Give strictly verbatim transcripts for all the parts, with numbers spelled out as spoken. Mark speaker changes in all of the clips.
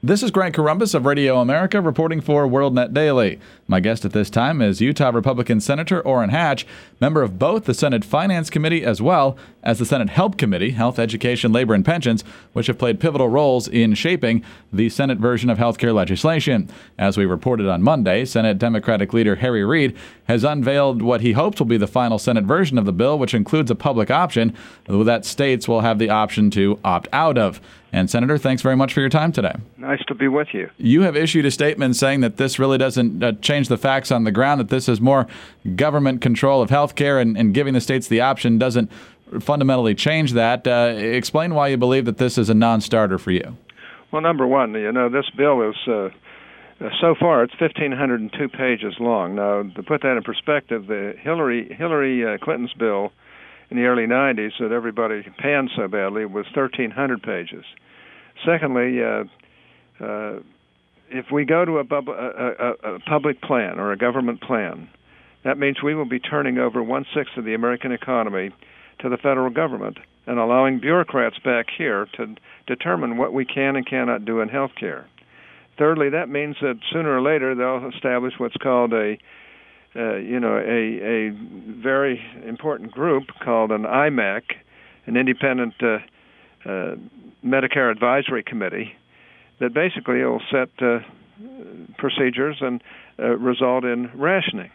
Speaker 1: This is Grant Corombos of Radio America reporting for WorldNet Daily. My guest at this time is Utah Republican Senator Orrin Hatch, member of both the Senate Finance Committee as well as the Senate Help Committee, Health, Education, Labor, and Pensions, which have played pivotal roles in shaping the Senate version of health care legislation. As we reported on Monday, Senate Democratic leader Harry Reid has unveiled what he hopes will be the final Senate version of the bill, which includes a public option that states will have the option to opt out of. And Senator, thanks very much for your time today.
Speaker 2: Nice to be with you.
Speaker 1: You have issued a statement saying that this really doesn't uh, change the facts on the ground, that this is more government control of health care, and, and giving the states the option doesn't fundamentally change that. Uh, explain why you believe that this is a non-starter for you.
Speaker 2: Well, number one, you know, this bill is, uh, so far, it's fifteen oh two pages long. Now, to put that in perspective, the Hillary, Hillary uh, Clinton's bill in the early nineties that everybody panned so badly was thirteen hundred pages. Secondly, uh, uh, if we go to a, bub- a, a, a public plan or a government plan, that means we will be turning over one-sixth of the American economy to the federal government and allowing bureaucrats back here to determine what we can and cannot do in health care. Thirdly, that means that sooner or later they'll establish what's called a, uh, you know, a, a very important group called an I M A C, an independent uh, uh, Medicare Advisory Committee, that basically will set uh, procedures and uh, result in rationing.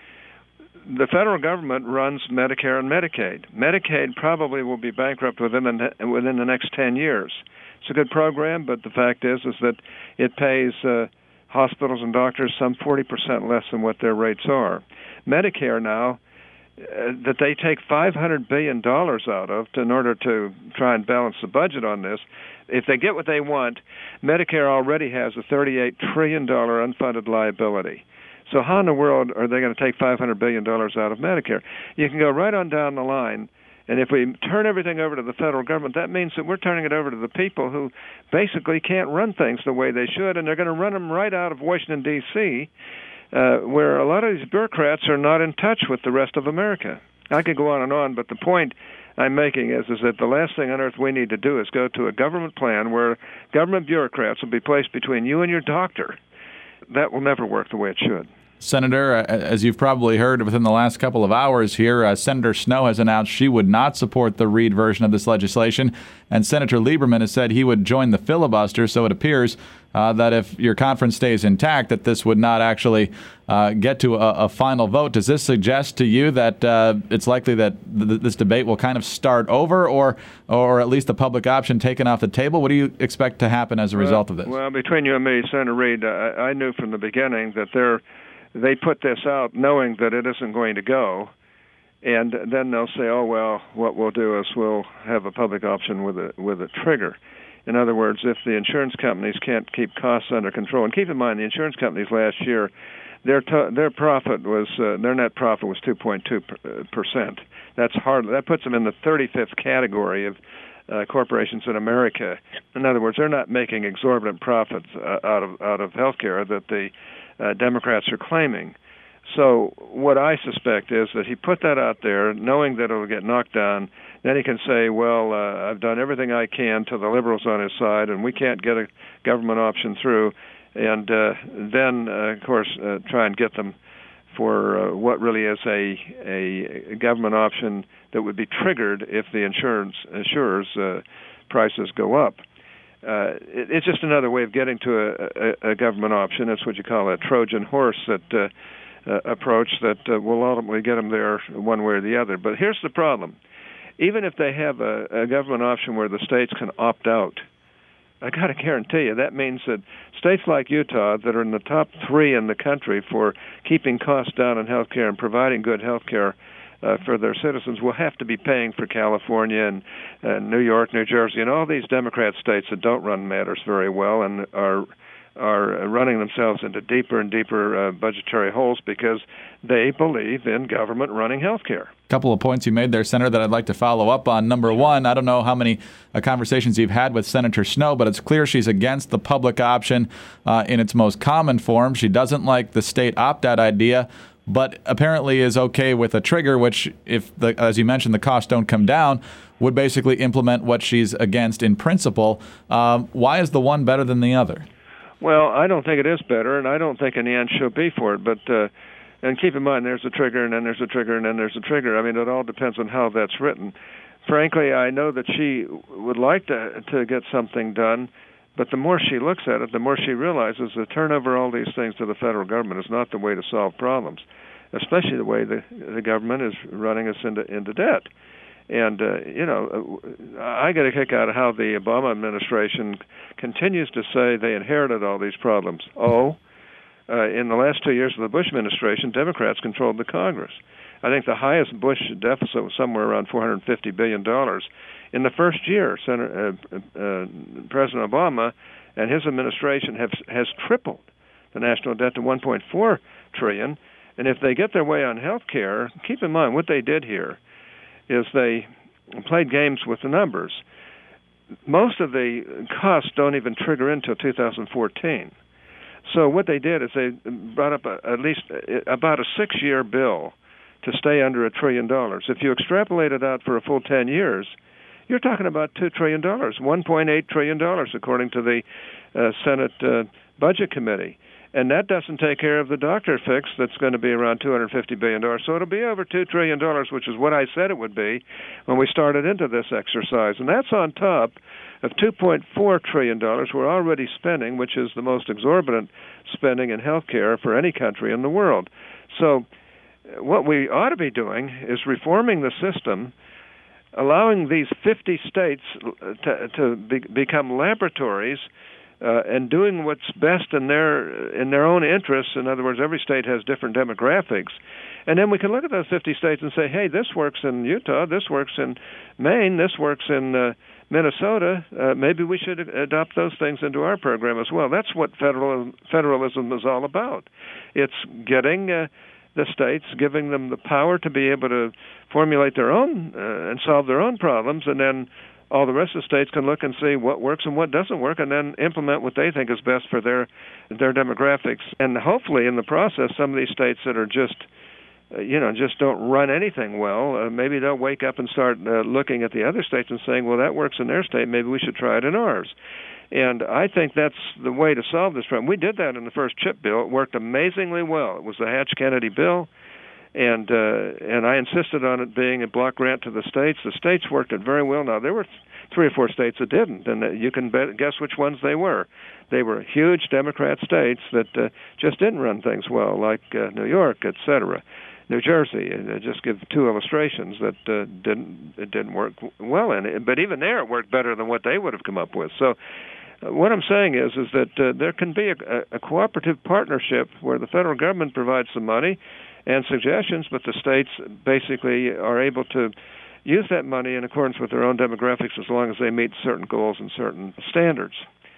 Speaker 2: The federal government runs Medicare and Medicaid. Medicaid probably will be bankrupt within the, within the next ten years. It's a good program, but the fact is is that it pays uh, hospitals and doctors some forty percent less than what their rates are. Medicare now, uh, that they take five hundred billion dollars out of to, in order to try and balance the budget on this, if they get what they want, Medicare already has a thirty-eight trillion dollars unfunded liability. So how in the world are they going to take five hundred billion dollars out of Medicare? You can go right on down the line, and if we turn everything over to the federal government, that means that we're turning it over to the people who basically can't run things the way they should, and they're going to run them right out of Washington, D C, uh, where a lot of these bureaucrats are not in touch with the rest of America. I could go on and on, but the point I'm making is, is that the last thing on earth we need to do is go to a government plan where government bureaucrats will be placed between you and your doctor. That will never work the way it should.
Speaker 1: Senator, uh, as you've probably heard within the last couple of hours here, uh, Senator Snowe has announced she would not support the Reid version of this legislation, and Senator Lieberman has said he would join the filibuster. So it appears uh, that if your conference stays intact, that this would not actually uh, get to a, a final vote. Does this suggest to you that uh, it's likely that th- this debate will kind of start over, or or at least the public option taken off the table? What do you expect to happen as a
Speaker 2: well,
Speaker 1: result of this?
Speaker 2: Well, between you and me, Senator Reid, I, I knew from the beginning that they're They put this out knowing that it isn't going to go, and then they'll say, oh, well, what we'll do is we'll have a public option with a with a trigger. In other words, if the insurance companies can't keep costs under control, and keep in mind the insurance companies last year, their to, their profit was uh, their net profit was two point two percent. That's hard. That puts them in the thirty-fifth category of uh, corporations in America. In other words, they're not making exorbitant profits uh, out of out of healthcare that the Uh, Democrats are claiming. So what I suspect is that he put that out there knowing that it will get knocked down. Then he can say, well, uh, I've done everything I can to the liberals on his side, and we can't get a government option through. And uh, then, uh, of course, uh, try and get them for uh, what really is a, a government option that would be triggered if the insurance insurers' uh, prices go up. Uh, it, it's just another way of getting to a, a, a government option. It's what you call a Trojan horse that uh, uh, approach that uh, will ultimately get them there one way or the other. But here's the problem. Even if they have a, a government option where the states can opt out, I got to guarantee you that means that states like Utah that are in the top three in the country for keeping costs down in health care and providing good health care Uh, for their citizens will have to be paying for California and uh, New York, New Jersey, and all these Democrat states that don't run matters very well and are are running themselves into deeper and deeper uh, budgetary holes because they believe in government running health care.
Speaker 1: A couple of points you made there, Senator, that I'd like to follow up on. Number one, I don't know how many uh, conversations you've had with Senator Snowe, but it's clear she's against the public option uh, in its most common form. She doesn't like the state opt-out idea, but apparently is okay with a trigger, which, if the, as you mentioned, the costs don't come down, would basically implement what she's against in principle. Um, why is the one better than the other?
Speaker 2: Well, I don't think it is better, and I don't think in the end she'll be for it. But uh, and keep in mind, there's a trigger, and then there's a trigger, and then there's a trigger. I mean, it all depends on how that's written. Frankly, I know that she would like to to get something done, but the more she looks at it, the more she realizes that turn over all these things to the federal government is not the way to solve problems, especially the way the the government is running us into into debt. And, uh, you know, I get a kick out of how the Obama administration continues to say they inherited all these problems. Oh, uh, in the last two years of the Bush administration, Democrats controlled the Congress. I think the highest Bush deficit was somewhere around four hundred fifty billion dollars. In the first year, Senator, uh, uh, President Obama and his administration have has tripled the national debt to one point four trillion dollars. And if they get their way on health care, keep in mind what they did here is they played games with the numbers. Most of the costs don't even trigger until two thousand fourteen. So what they did is they brought up a, at least about a six-year bill to stay under a trillion dollars. If you extrapolate it out for a full ten years, you're talking about two trillion dollars, one point eight trillion dollars, according to the uh, Senate uh, Budget Committee. And that doesn't take care of the doctor fix that's going to be around two hundred fifty billion dollars. So it'll be over two trillion dollars, which is what I said it would be when we started into this exercise. And that's on top of two point four trillion dollars we're already spending, which is the most exorbitant spending in health care for any country in the world. So what we ought to be doing is reforming the system, allowing these fifty states to, to be, become laboratories Uh, and doing what's best in their in their own interests. In other words, every state has different demographics. And then we can look at those fifty states and say, hey, this works in Utah, this works in Maine, this works in uh, Minnesota. Uh, maybe we should adopt those things into our program as well. That's what federal, federalism is all about. It's getting uh, the states, giving them the power to be able to formulate their own uh, and solve their own problems, and then all the rest of the states can look and see what works and what doesn't work, and then implement what they think is best for their their demographics. And hopefully, in the process, some of these states that are just, uh, you know, just don't run anything well, uh, maybe they'll wake up and start uh, looking at the other states and saying, well, that works in their state, maybe we should try it in ours. And I think that's the way to solve this problem. We did that in the first CHIP bill. It worked amazingly well. It was the Hatch-Kennedy bill. And uh, and I insisted on it being a block grant to the states. The states worked it very well. Now, there were three or four states that didn't, and uh, you can bet, guess which ones they were. They were huge Democrat states that uh, just didn't run things well, like uh, New York, et cetera. New Jersey, and uh, just give two illustrations that uh, didn't it didn't work well in it. But even there, it worked better than what they would have come up with. So uh, what I'm saying is, is that uh, there can be a, a cooperative partnership where the federal government provides some money and suggestions, but the states basically are able to use that money in accordance with their own demographics as long as they meet certain goals and certain standards.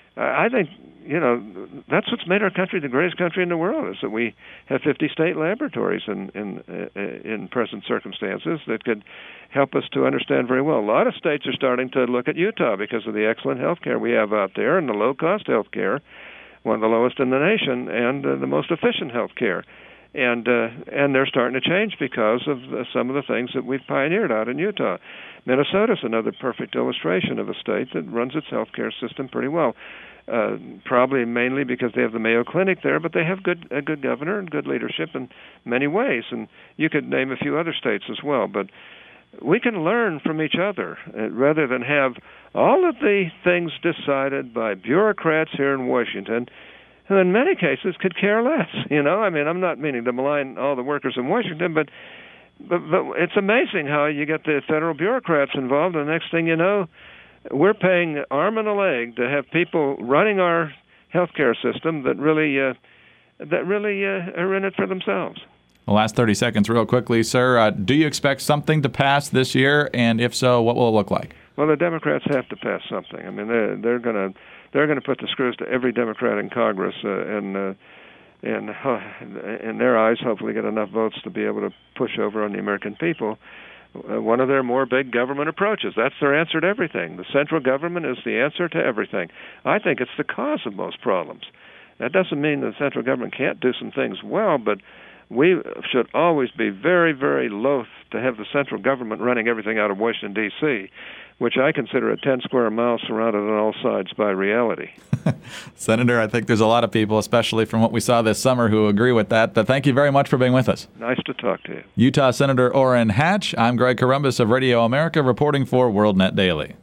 Speaker 2: I think, you know, that's what's made our country the greatest country in the world, is that we have fifty state laboratories in in, in present circumstances that could help us to understand very well. A lot of states are starting to look at Utah because of the excellent health care we have out there and the low-cost health care, one of the lowest in the nation, and uh, the most efficient health care. And uh, and they're starting to change because of uh, some of the things that we've pioneered out in Utah. Minnesota's another perfect illustration of a state that runs its healthcare system pretty well. Uh, probably mainly because they have the Mayo Clinic there, but they have good a good governor and good leadership in many ways. And you could name a few other states as well. But we can learn from each other uh, rather than have all of the things decided by bureaucrats here in Washington, who in many cases could care less. You know, I mean, I'm not meaning to malign all the workers in Washington, but but, but it's amazing how you get the federal bureaucrats involved, and the next thing you know, we're paying arm and a leg to have people running our healthcare system that really uh, that really uh, are in it for themselves.
Speaker 1: The last thirty seconds, real quickly, sir. Uh, do you expect something to pass this year? And if so, what will it look like?
Speaker 2: Well, the Democrats have to pass something. I mean, they're, they're going to they're going to put the screws to every Democrat in Congress, uh, and uh, and uh, in their eyes, hopefully, get enough votes to be able to push over on the American people. Uh, one of their more big government approaches. That's their answer to everything. The central government is the answer to everything. I think it's the cause of most problems. That doesn't mean the central government can't do some things well, but we should always be very, very loath to have the central government running everything out of Washington, D C which I consider a ten square mile surrounded on all sides by reality.
Speaker 1: Senator, I think there's a lot of people, especially from what we saw this summer, who agree with that. But thank you very much for being with us.
Speaker 2: Nice to talk to you.
Speaker 1: Utah Senator Orrin Hatch. I'm Greg Corombos of Radio America reporting for WorldNet Daily.